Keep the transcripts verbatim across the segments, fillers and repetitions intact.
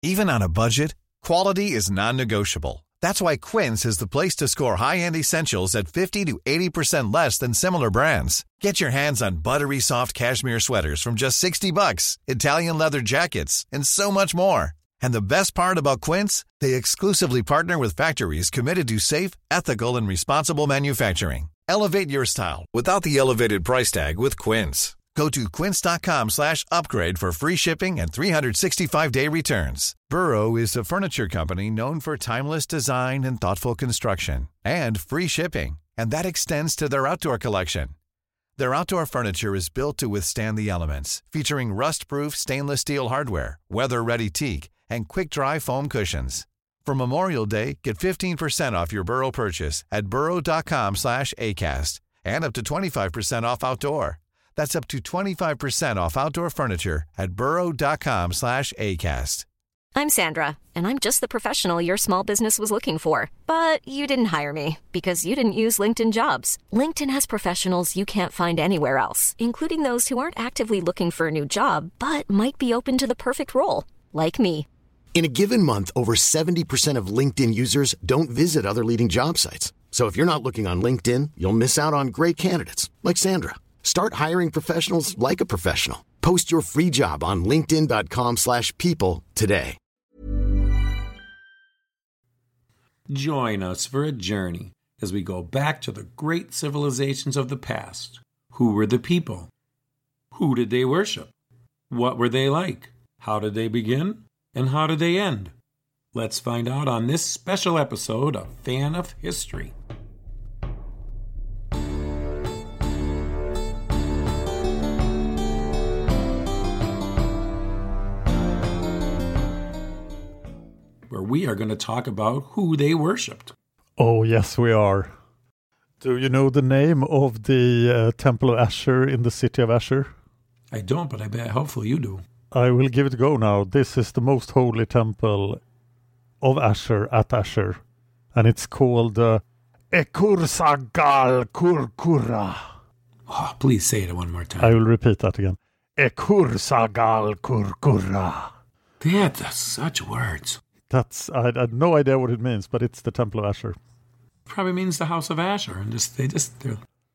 Even on a budget, quality is non-negotiable. That's why Quince is the place to score high-end essentials at fifty to eighty percent less than similar brands. Get your hands on buttery soft cashmere sweaters from just sixty bucks, Italian leather jackets, and so much more. And the best part about Quince, they exclusively partner with factories committed to safe, ethical, and responsible manufacturing. Elevate your style without the elevated price tag with Quince. Go to quince.com slash upgrade for free shipping and three sixty-five day returns. Burrow is a furniture company known for timeless design and thoughtful construction, and free shipping, and that extends to their outdoor collection. Their outdoor furniture is built to withstand the elements, featuring rust-proof stainless steel hardware, weather-ready teak, and quick-dry foam cushions. For Memorial Day, get fifteen percent off your Burrow purchase at burrow.com slash ACAST and up to twenty-five percent off outdoor. That's up to twenty-five percent off outdoor furniture at burrow.com slash ACAST. I'm Sandra, and I'm just the professional your small business was looking for. But you didn't hire me because you didn't use LinkedIn Jobs. LinkedIn has professionals you can't find anywhere else, including those who aren't actively looking for a new job, but might be open to the perfect role, like me. In a given month, over seventy percent of LinkedIn users don't visit other leading job sites. So if you're not looking on LinkedIn, you'll miss out on great candidates like Sandra. Start hiring professionals like a professional. Post your free job on linkedin.com slash people today. Join us for a journey as we go back to the great civilizations of the past. Who were the people? Who did they worship? What were they like? How did they begin? And how did they end? Let's find out on this special episode of Fan of History. Where we are going to talk about who they worshipped. Oh, yes, we are. Do you know the name of the uh, Temple of Asher in the city of Asher? I don't, but I bet hopefully you do. I will give it a go now. This is the most holy temple of Asher at Asher. And it's called uh, Ekursagal Kurkura. Oh, please say it one more time. I will repeat that again. Ekursagal Kurkura. That's such words. That's I, I had no idea what it means, but it's the Temple of Asher. Probably means the House of Asher, and just they just they're...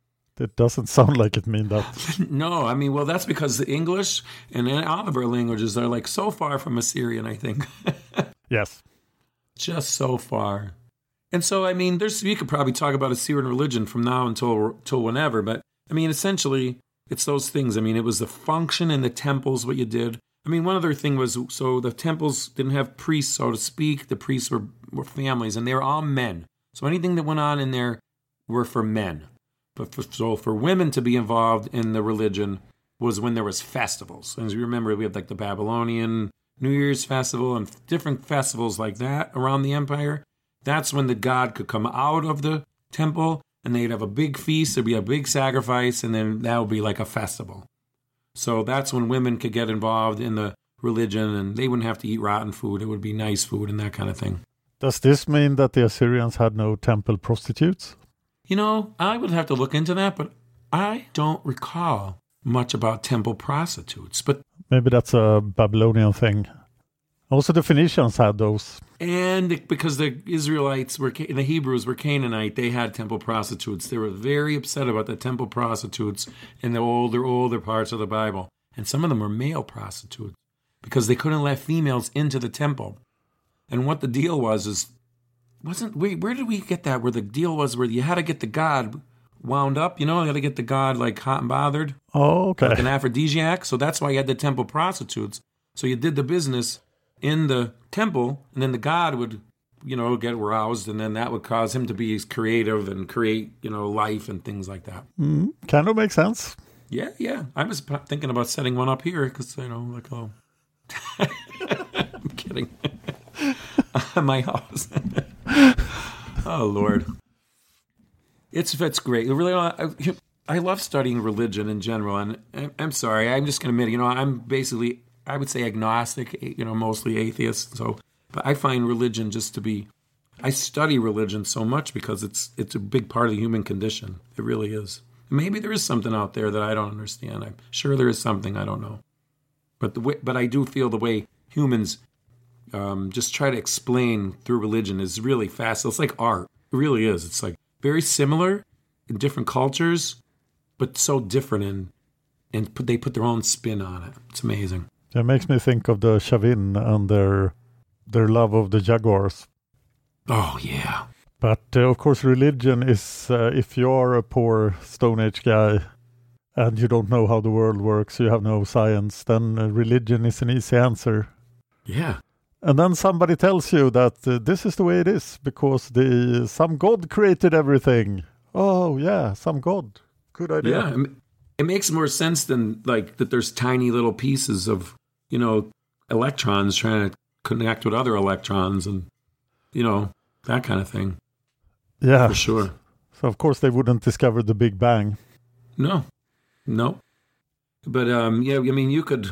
It doesn't sound like it means that. No, I mean, well, that's because the English and all of our languages are like so far from Assyrian, I think. Yes, just so far. And so, I mean, there's we could probably talk about Assyrian religion from now until until whenever, but I mean, essentially, it's those things. I mean, it was the function in the temples, what you did. I mean, one other thing was, so the temples didn't have priests, so to speak. The priests were, were families, and they were all men. So anything that went on in there were for men. But for, so for women to be involved in the religion was when there was festivals. As you remember, we had like the Babylonian New Year's festival and different festivals like that around the empire. That's when the god could come out of the temple, and they'd have a big feast, there'd be a big sacrifice, and then that would be like a festival. So that's when women could get involved in the religion, and they wouldn't have to eat rotten food. It would be nice food and that kind of thing. Does this mean that the Assyrians had no temple prostitutes? You know, I would have to look into that, but I don't recall much about temple prostitutes. But maybe that's a Babylonian thing. Also, the Phoenicians had those. And because the Israelites were, the Hebrews were Canaanite, they had temple prostitutes. They were very upset about the temple prostitutes in the older, older parts of the Bible. And some of them were male prostitutes because they couldn't let females into the temple. And what the deal was is, wasn't, wait, where did we get that? Where the deal was where you had to get the god wound up, you know, you had to get the god like hot and bothered. Oh, okay. Like an aphrodisiac. So that's why you had the temple prostitutes. So you did the business in the temple, and then the god would, you know, get aroused, and then that would cause him to be creative and create, you know, life and things like that. Mm, kind of makes sense. Yeah, yeah. I was thinking about setting one up here because, you know, like, oh, I'm kidding. My house. Oh, Lord. It's it's great. It really, I, I love studying religion in general, and I'm, I'm sorry, I'm just going to admit, you know, I'm basically, I would say agnostic, you know, mostly atheist. So, but I find religion just to be, I study religion so much because it's it's a big part of the human condition. It really is. Maybe there is something out there that I don't understand. I'm sure there is something I don't know. But the way, but I do feel the way humans um, just try to explain through religion is really fast. It's like art. It really is. It's like very similar in different cultures, but so different, in, and put, they put their own spin on it. It's amazing. It makes me think of the Chavin and their their love of the jaguars. Oh, yeah. But, uh, of course, religion is, uh, if you're a poor Stone Age guy and you don't know how the world works, you have no science, then uh, religion is an easy answer. Yeah. And then somebody tells you that uh, this is the way it is because the some god created everything. Oh, yeah, some god. Good idea. Yeah, it makes more sense than like that there's tiny little pieces of, you know, electrons trying to connect with other electrons and, you know, that kind of thing. Yeah. For sure. So, of course, they wouldn't discover the Big Bang. No. No. But, um, yeah, I mean, you could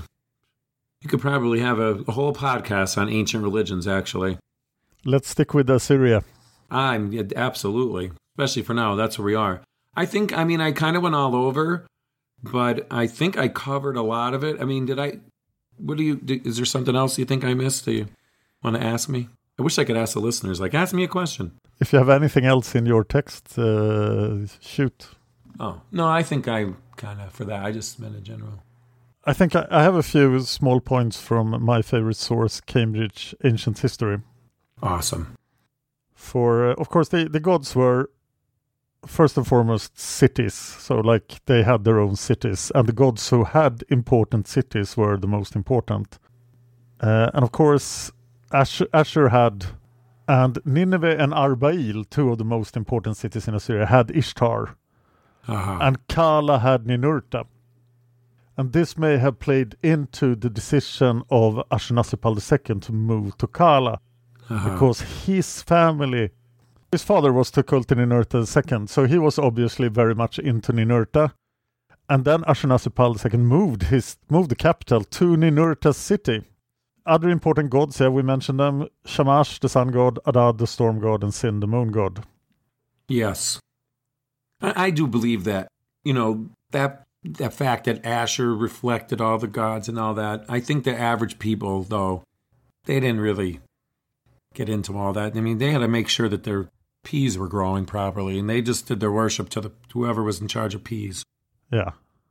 you could probably have a, a whole podcast on ancient religions, actually. Let's stick with Assyria. I'm, yeah, absolutely. Especially for now, that's where we are. I think, I mean, I kind of went all over, but I think I covered a lot of it. I mean, did I, what do you, did, is there something else you think I missed? Do you want to ask me? I wish I could ask the listeners, like, ask me a question. If you have anything else in your text, uh, shoot. Oh, no, I think I kind of, for that, I just meant in general. I think I, I have a few small points from my favorite source, Cambridge Ancient History. Awesome. For, uh, of course, the, the gods were, first and foremost, cities. So, like, they had their own cities. And the gods who had important cities were the most important. Uh, and, of course, Ashur, Ashur had, and Nineveh and Arbail, two of the most important cities in Assyria, had Ishtar. Uh-huh. And Kala had Ninurta. And this may have played into the decision of Ashurnasirpal the Second to move to Kala. Uh-huh. Because his family, his father was Tukulti Ninurta the Second, so he was obviously very much into Ninurta. And then Ashurnasirpal the Second moved his moved the capital to Ninurta city. Other important gods, yeah, we mentioned them: Shamash, the sun god; Adad, the storm god; and Sin, the moon god. Yes, I, I do believe that. You know, that that fact that Ashur reflected all the gods and all that. I think the average people, though, they didn't really get into all that. I mean, they had to make sure that their peas were growing properly, and they just did their worship to the whoever was in charge of peas. Yeah.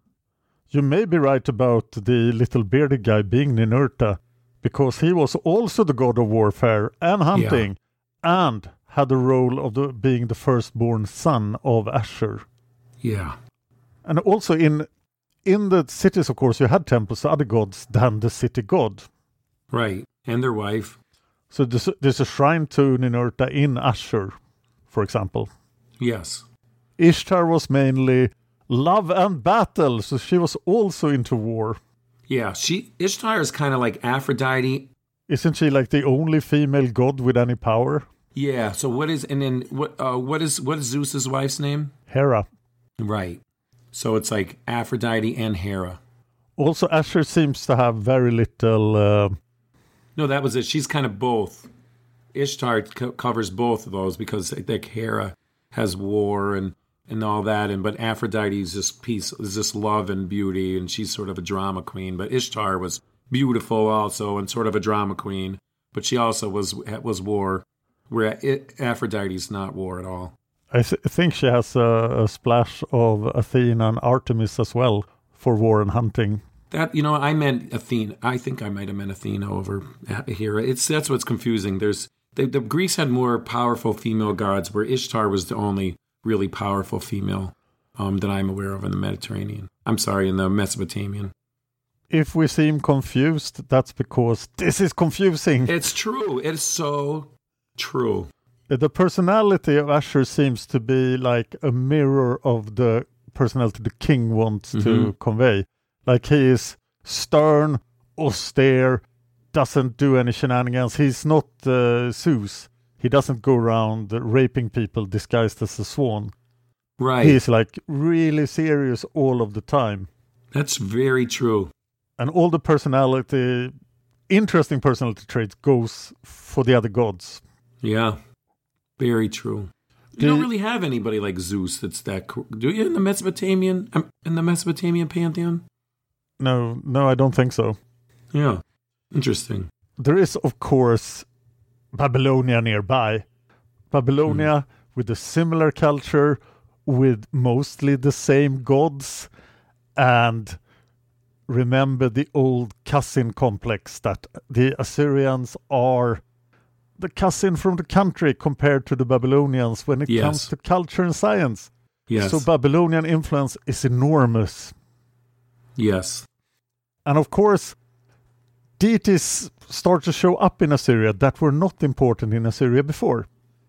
You may be right about the little bearded guy being Ninurta, because he was also the god of warfare and hunting, yeah. and had the role of the, being the firstborn son of Ashur. Yeah. And also in in the cities, of course, you had temples to other gods than the city god. Right, and their wife. So there's, there's a shrine to Ninurta in Ashur, for example. Yes. Ishtar was mainly love and battle, so she was also into war. Yeah, she Ishtar is kind of like Aphrodite. Isn't she like the only female god with any power? Yeah. So what is and then what? Uh, what is what is Zeus's wife's name? Hera. Right. So it's like Aphrodite and Hera. Also, Ashur seems to have very little. Uh, no, that was it. She's kind of both. Ishtar co- covers both of those because like Hera has war and. and all that, and but Aphrodite is just peace, is just love and beauty, and she's sort of a drama queen. But Ishtar was beautiful also, and sort of a drama queen, but she also was was war, where Aphrodite's not war at all. I th- think she has a, a splash of Athena and Artemis as well for war and hunting. That you know, I meant Athena. I think I might have meant Athena over Hera. It's that's what's confusing. There's the, the Greeks had more powerful female gods, where Ishtar was the only really powerful female um, that I'm aware of in the Mediterranean. I'm sorry, in the Mesopotamian. If we seem confused, that's because this is confusing. It's true. It's so true. The personality of Ashur seems to be like a mirror of the personality the king wants mm-hmm. to convey. Like he is stern, austere, doesn't do any shenanigans. He's not uh, Zeus. He doesn't go around raping people disguised as a swan. Right. He's like really serious all of the time. That's very true. And all the personality, interesting personality traits goes for the other gods. Yeah, very true. You the, don't really have anybody like Zeus that's that cool. Do you in the Mesopotamian, in the Mesopotamian pantheon? No, no, I don't think so. Yeah, interesting. there is, of course, Babylonia nearby. Babylonia mm. with a similar culture, with mostly the same gods, and remember the old cousin complex that the Assyrians are the cousin from the country compared to the Babylonians when it yes. comes to culture and science. Yes. So Babylonian influence is enormous. Yes. And of course, deities start to show up in Assyria that were not important in Assyria before.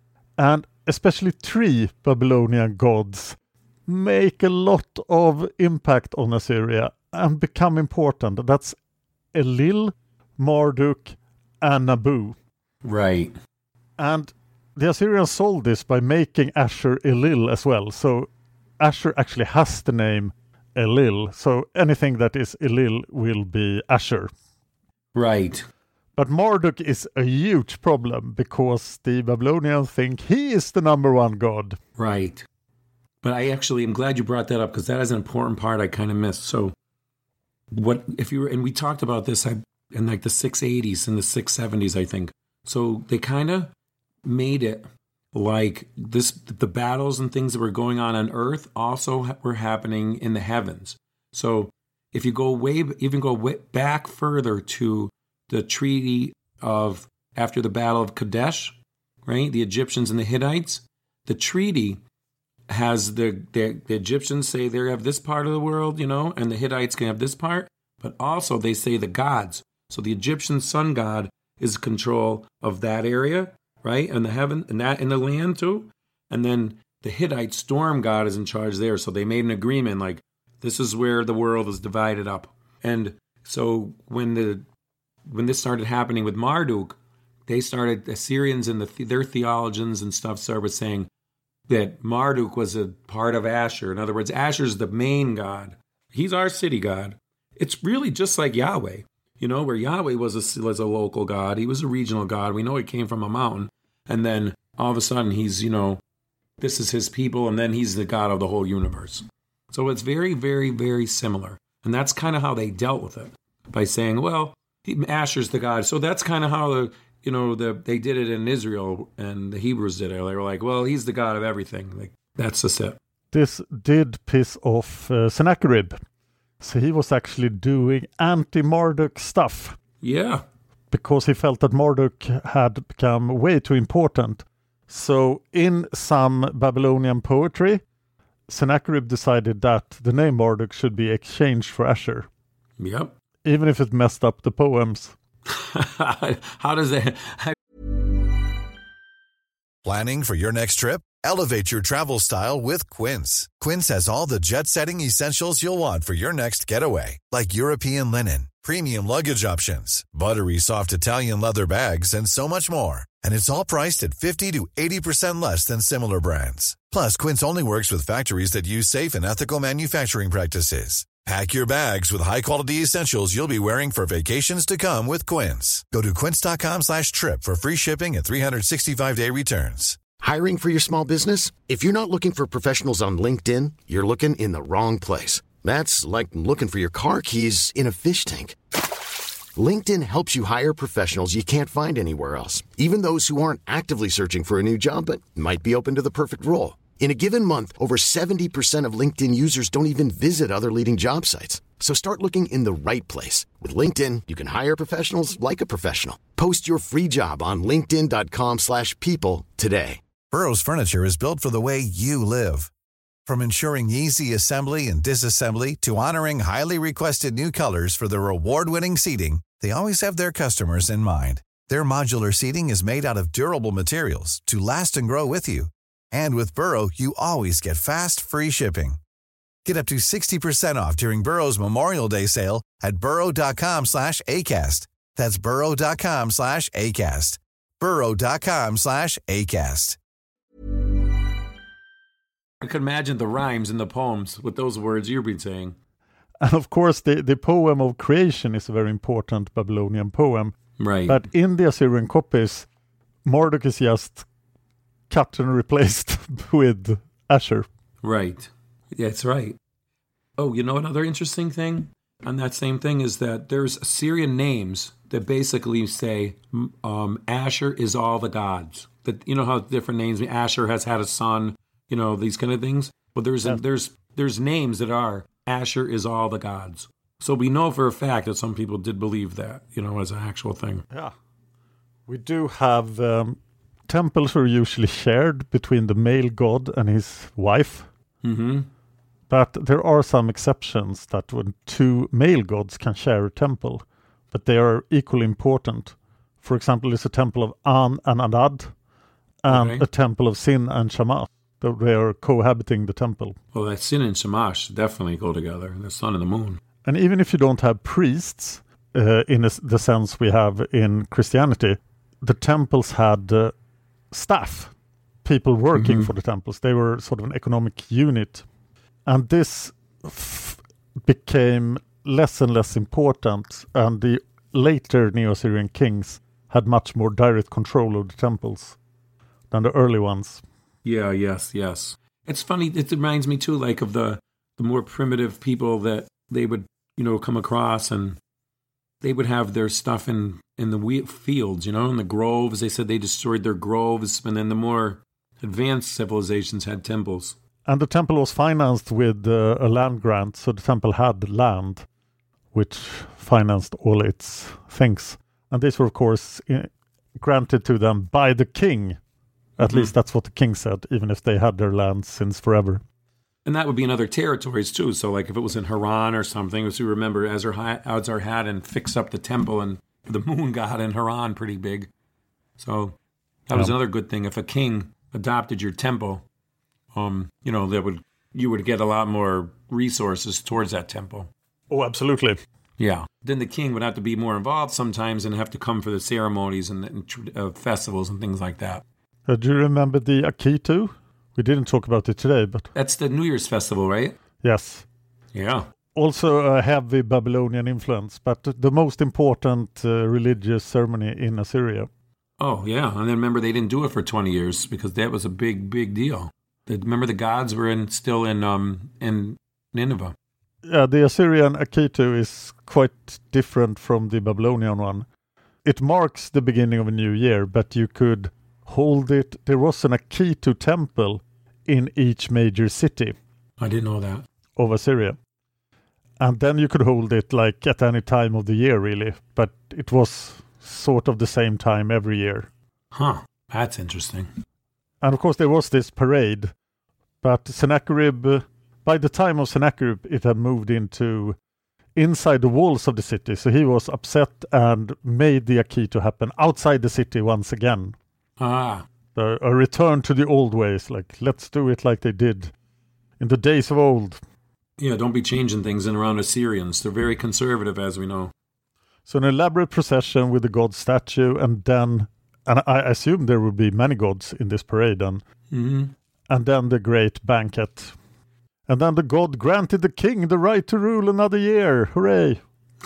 And especially three Babylonian gods make a lot of impact on Assyria and become important. That's Elil, Marduk, and Nabu. Right. And the Assyrians solved this by making Ashur Elil as well. So Ashur actually has the name Elil. So anything that is Elil will be Ashur. Right. But Marduk is a huge problem because the Babylonians think he is the number one god. Right. But I actually am glad you brought that up because that is an important part I kind of missed. So what if you were, and we talked about this in like the six eighties and the six seventies, I think. So they kind of made it like this, the battles and things that were going on on earth also were happening in the heavens. So if you go way, even go way back further to the treaty of after the Battle of Kadesh, right? The Egyptians and the Hittites. The treaty has the, the the Egyptians say they have this part of the world, you know, and the Hittites can have this part, but also they say the gods. So the Egyptian sun god is control of that area, right? And the heaven and that in the land too. And then the Hittite storm god is in charge there. So they made an agreement like this is where the world is divided up. And so when the when this started happening with Marduk, they started, Assyrians and the, their theologians and stuff started saying that Marduk was a part of Ashur. In other words, Ashur's the main god. He's our city god. It's really just like Yahweh, you know, where Yahweh was a, was a local god. He was a regional god. We know he came from a mountain. And then all of a sudden he's, you know, this is his people. And then he's the god of the whole universe. So it's very, very, very similar. And that's kind of how they dealt with it by saying, well, Ashur's the god. So that's kind of how the, you know, the they did it in Israel and the Hebrews did it. They were like, well, he's the god of everything. Like, that's just it. This did piss off uh, Sennacherib. So he was actually doing anti-Marduk stuff. Yeah. Because he felt that Marduk had become way too important. So in some Babylonian poetry, Sennacherib decided that the name Marduk should be exchanged for Ashur. Yep. Even if it messed up the poems. How does that... Planning for your next trip? Elevate your travel style with Quince. Quince has all the jet-setting essentials you'll want for your next getaway. Like European linen, premium luggage options, buttery soft Italian leather bags, and so much more. And it's all priced at fifty to eighty percent less than similar brands. Plus, Quince only works with factories that use safe and ethical manufacturing practices. Pack your bags with high-quality essentials you'll be wearing for vacations to come with Quince. Go to quince.com slash trip for free shipping and three sixty-five day returns. Hiring for your small business? If you're not looking for professionals on LinkedIn, you're looking in the wrong place. That's like looking for your car keys in a fish tank. LinkedIn helps you hire professionals you can't find anywhere else, even those who aren't actively searching for a new job but might be open to the perfect role. In a given month, over seventy percent of LinkedIn users don't even visit other leading job sites. So start looking in the right place. With LinkedIn, you can hire professionals like a professional. Post your free job on linkedin.com slash people today. Burrow's furniture is built for the way you live. From ensuring easy assembly and disassembly to honoring highly requested new colors for their award-winning seating, they always have their customers in mind. Their modular seating is made out of durable materials to last and grow with you. And with Burrow, you always get fast, free shipping. Get up to sixty percent off during Burrow's Memorial Day sale at burrow.com slash ACAST. That's burrow.com slash ACAST. burrow.com slash ACAST. I could imagine the rhymes in the poems with those words you've been saying. And of course, the, the poem of creation is a very important Babylonian poem. Right. But in the Assyrian copies, Marduk is just cut and replaced with Ashur. Right. That's right. Oh, you know another interesting thing? on that same thing is that there's Assyrian names that basically say um, Asher is all the gods. That, you know how different names, Asher has had a son, you know, these kind of things. But there's Yeah. a, there's there's names that are Asher is all the gods. So we know for a fact that some people did believe that, you know, as an actual thing. Yeah. We do have um, temples are usually shared between the male god and his wife. Mm-hmm. But there are some exceptions that when two male gods can share a temple, but they are equally important. For example, there's a temple of An and Adad, and Okay. a temple of Sin and Shamash. They are cohabiting the temple. Well, that Sin and Shamash definitely go together, the sun and the moon. And even if you don't have priests, uh, in a, the sense we have in Christianity, the temples had uh, staff, people working Mhm. for the temples. They were sort of an economic unit. And this f- became less and less important, and the later Neo-Assyrian kings had much more direct control of the temples than the early ones. Yeah, yes, yes. It's funny, it reminds me too, like, of the, the more primitive people that they would, you know, come across, and they would have their stuff in, in the wheat fields, you know, in the groves. They said they destroyed their groves, and then the more advanced civilizations had temples. And the temple was financed with uh, a land grant, so the temple had land, which financed all its things. And these were, of course, I- granted to them by the king. At Mhm. least that's what the king said, even if they had their land since forever. And that would be in other territories too. So, like, if it was in Haran or something, as you remember, Azar had and fixed up the temple and the moon god in Haran pretty big. So that was Yeah. another good thing. If a king adopted your temple, um, you know, that would you would get a lot more resources towards that temple. Oh, absolutely. Yeah. Then the king would have to be more involved sometimes and have to come for the ceremonies and, and uh, festivals and things like that. Uh, do you remember the Akitu? We didn't talk about it today, but That's the New Year's festival, right? yes. Yeah. Also a heavy Babylonian influence, but the most important uh, religious ceremony in Assyria. Oh, yeah. And then remember, they didn't do it for twenty years because that was a big, big deal. They, remember, the gods were in still in um in Nineveh. Yeah, the Assyrian Akitu is quite different from the Babylonian one. It marks the beginning of a new year, but you could hold it. There was an Akitu temple in each major city I didn't know that. of Assyria. And then you could hold it like at any time of the year, really. But it was sort of the same time every year. Huh. That's interesting. And of course, there was this parade. But Sennacherib, uh, by the time of Sennacherib, it had moved into inside the walls of the city. So he was upset and made the Akitu happen outside the city once again. Ah. So a return to the old ways, like let's do it like they did in the days of old. Yeah, don't be changing things in around Assyrians. They're very conservative, as we know. So an elaborate procession with the god statue, and then, and I assume there will be many gods in this parade, and, Mm-hmm. and then the great banquet. And then the god granted the king the right to rule another year. Hooray!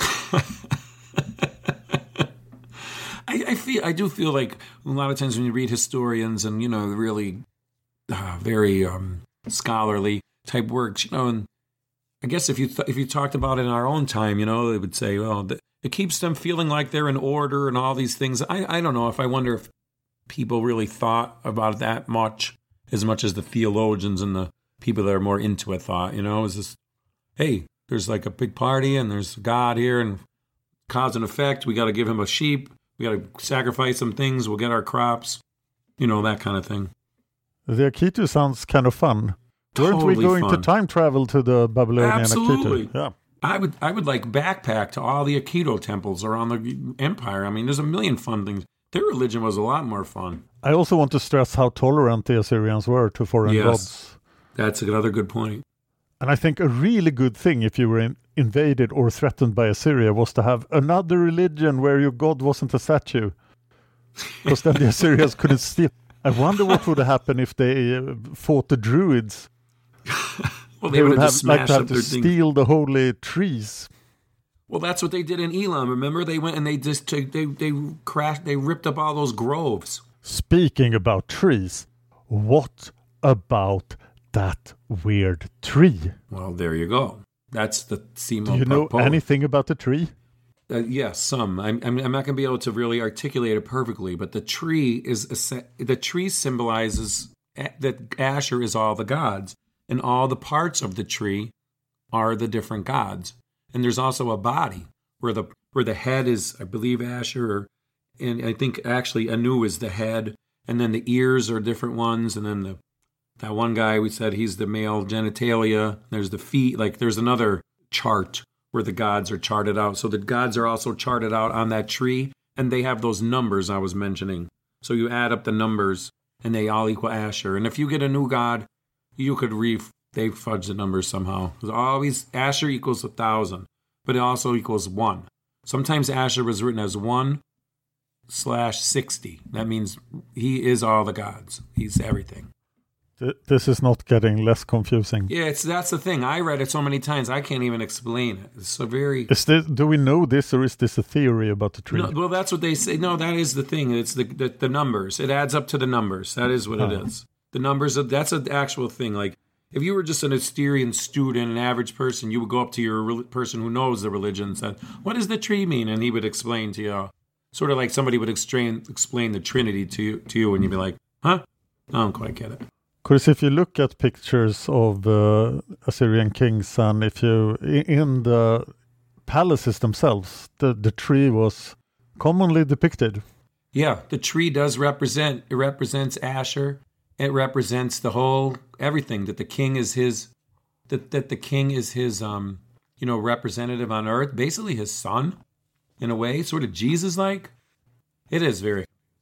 I, I feel I do feel like a lot of times when you read historians and, you know, really uh, very um, scholarly type works, you know, and I guess if you th- if you talked about it in our own time, you know, they would say, well, th- it keeps them feeling like they're in order and all these things. I, I don't know if I wonder if people really thought about it that much, as much as the theologians and the people that are more into it thought, you know, is this, hey, there's like a big party and there's God here and cause and effect. We got to give him a sheep. We got to sacrifice some things. We'll get our crops, you know, that kind of thing. The Akitu sounds kind of fun. Weren't we Totally going fun. to time travel to the Babylonian Absolutely. Akitu? Yeah. I would I would like backpack to all the Aikido temples around the empire. I mean, there's a million fun things. Their religion was a lot more fun. I also want to stress how tolerant the Assyrians were to foreign Yes. gods. That's another good point. And I think a really good thing if you were in, invaded or threatened by Assyria was to have another religion where your god wasn't a statue. Because then the Assyrians couldn't steal. I wonder what would happen if they uh, fought the Druids. Well, They, they, would would have have just like smashed to up have to their thing. steal the holy trees. Well, that's what they did in Elam. Remember, they went and they just took, they they crashed. They ripped up all those groves. Speaking about trees, what about that weird tree? Well, there you go. That's the Simo. Do you know Pole. anything about the tree? Uh, yes, some. I'm, I'm, I'm not going to be able to really articulate it perfectly, but the tree is a, the tree symbolizes that Asher is all the gods, and all the parts of the tree are the different gods. And there's also a body where the where the head is, I believe, Asher, or, and I think actually Anu is the head, and then the ears are different ones, and then the that one guy we said he's the male genitalia. There's the feet. Like there's another chart where the gods are charted out. So the gods are also charted out on that tree, and they have those numbers I was mentioning. So you add up the numbers, and they all equal Asher. And if you get a new god, you could re they fudge the numbers somehow. It's always Asher equals a thousand, but it also equals one. Sometimes Asher was written as one slash sixty. That means he is all the gods. He's everything. This is not getting less confusing. Yeah, it's that's the thing. I read it so many times I can't even explain it. It's so very. Is this? Do we know this, or is this a theory about the tree? No, well, that's what they say. No, that is the thing. It's the the, the numbers. It adds up to the numbers. That is what oh. it is. The numbers. That's an actual thing. Like if you were just an Asterian student, an average person, you would go up to your re- person who knows the religion and said, "What does the tree mean?" And he would explain to you, sort of like somebody would explain explain the Trinity to you, to you, and you'd be like, "Huh? I don't quite get it." Because if you look at pictures of uh, Assyrian kings, and if you in the palaces themselves, the, the tree was commonly depicted. Yeah, the tree does represent, it represents Asher. It represents the whole, everything, that the king is his, that, that the king is his, um, you know, representative on earth, basically his son, in a way, sort of Jesus-like. It is very...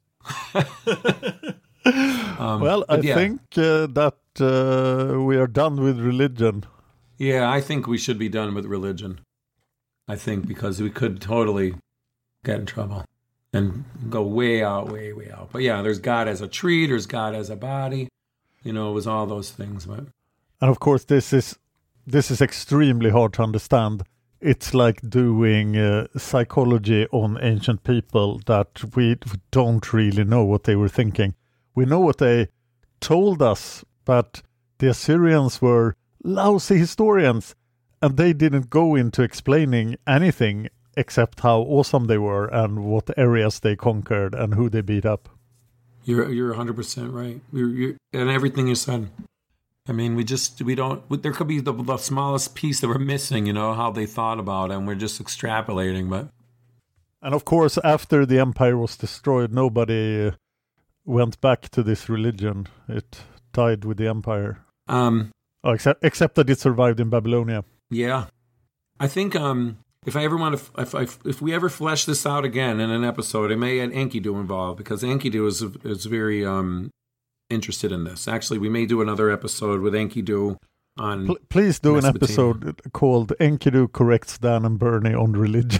Um, well, I yeah. think uh, that uh, we are done with religion. Yeah, I think we should be done with religion. I think because we could totally get in trouble and go way out, way, way out. But yeah, there's God as a tree, there's God as a body. You know, it was all those things. But and of course, this is this is extremely hard to understand. It's like doing uh, psychology on ancient people that we don't really know what they were thinking. We know what they told us, but the Assyrians were lousy historians, and they didn't go into explaining anything except how awesome they were and what areas they conquered and who they beat up. You're you're one hundred percent right. You're, you're, and everything you said. I mean, we just, we don't, there could be the, the smallest piece that we're missing, you know, how they thought about it, and we're just extrapolating, but. And of course, after the empire was destroyed, nobody... Uh, went back to this religion. It died with the empire. Um, oh, except except that it survived in Babylonia. Yeah, I think um, if I ever want to, if I, if we ever flesh this out again in an episode, I may add Enkidu involved because Enkidu is is very um, interested in this. Actually, we may do another episode with Enkidu on. P- please do an episode called Enkidu corrects Dan and Bernie on religion.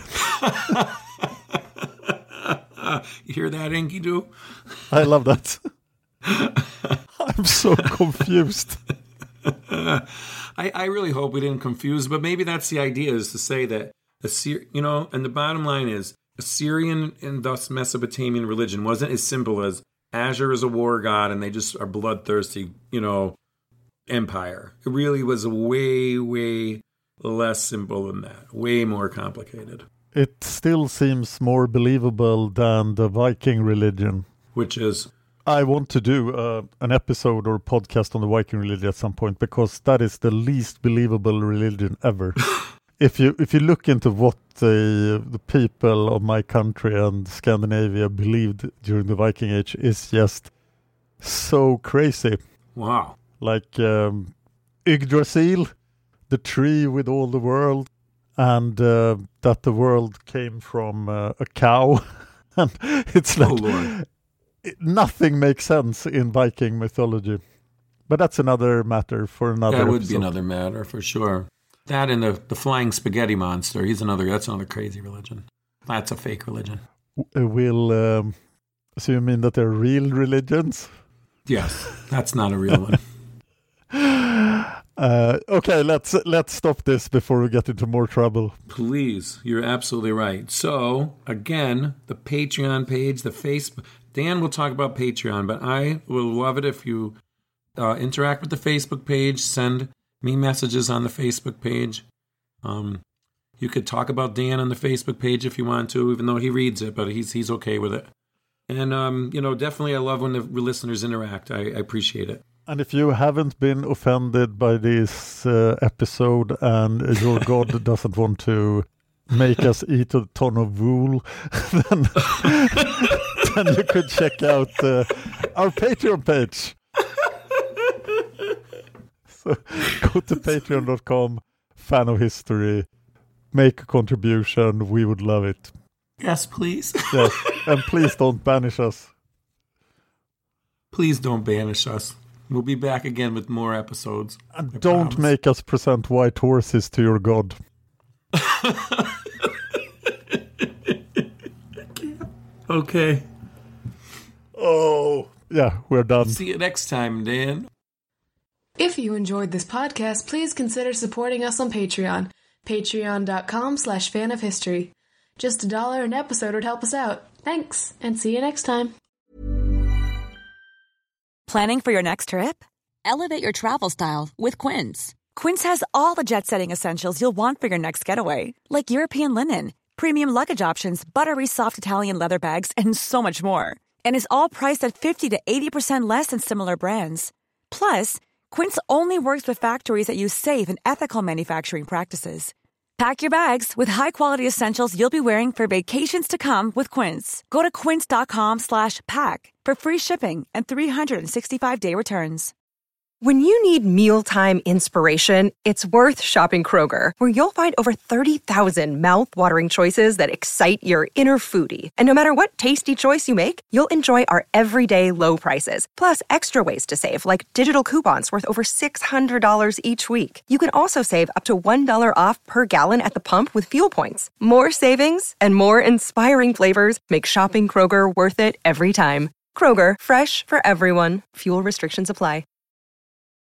You hear that, Enkidu? I love that. I'm so confused. I, I really hope we didn't confuse, but maybe that's the idea, is to say that, Assyri- you know, and the bottom line is, Assyrian and thus Mesopotamian religion wasn't as simple as Asher is a war god and they just are bloodthirsty, you know, empire. It really was way, way less simple than that, way more complicated. It still seems more believable than the Viking religion. Which is? I want to do uh, an episode or podcast on the Viking religion at some point, because that is the least believable religion ever. if you if you look into what the, the people of my country and Scandinavia believed during the Viking Age, is just so crazy. Wow. Like um, Yggdrasil, the tree with all the world. And uh, that the world came from uh, a cow. And it's like, oh, it, nothing makes sense in Viking mythology. But that's another matter for another That would episode. be another matter, for sure. That and the, the flying spaghetti monster, he's another, that's another crazy religion. That's a fake religion. W- will, um, so you mean that they're real religions? Yes, that's not a real one. Uh, okay, let's let's stop this before we get into more trouble. Please, you're absolutely right. So, again, the Patreon page, the Facebook. Dan will talk about Patreon, but I will love it if you uh, interact with the Facebook page, send me messages on the Facebook page. Um, you could talk about Dan on the Facebook page if you want to, even though he reads it, but he's he's okay with it. And, um, you know, definitely I love when the listeners interact. I, I appreciate it. And if you haven't been offended by this uh, episode and your God doesn't want to make us eat a ton of wool, then, then you could check out uh, our Patreon page. So go to patreon dot com, fan of history, make a contribution. We would love it. Yes, please. Yes, and please don't banish us. Please don't banish us. We'll be back again with more episodes. And I don't promise. make us present white horses to your God. Okay. Oh. Yeah, we're done. See you next time, Dan. If you enjoyed this podcast, please consider supporting us on Patreon. Patreon.com slash fan of history. Just a dollar an episode would help us out. Thanks, and see you next time. Planning for your next trip? Elevate your travel style with Quince. Quince has all the jet-setting essentials you'll want for your next getaway, like European linen, premium luggage options, buttery soft Italian leather bags, and so much more. And is all priced at fifty to eighty percent less than similar brands. Plus, Quince only works with factories that use safe and ethical manufacturing practices. Pack your bags with high-quality essentials you'll be wearing for vacations to come with Quince. Go to quince.com slash pack for free shipping and three sixty-five day returns. When you need mealtime inspiration, it's worth shopping Kroger, where you'll find over thirty thousand mouth-watering choices that excite your inner foodie. And no matter what tasty choice you make, you'll enjoy our everyday low prices, plus extra ways to save, like digital coupons worth over six hundred dollars each week. You can also save up to one dollar off per gallon at the pump with fuel points. More savings and more inspiring flavors make shopping Kroger worth it every time. Kroger, fresh for everyone. Fuel restrictions apply.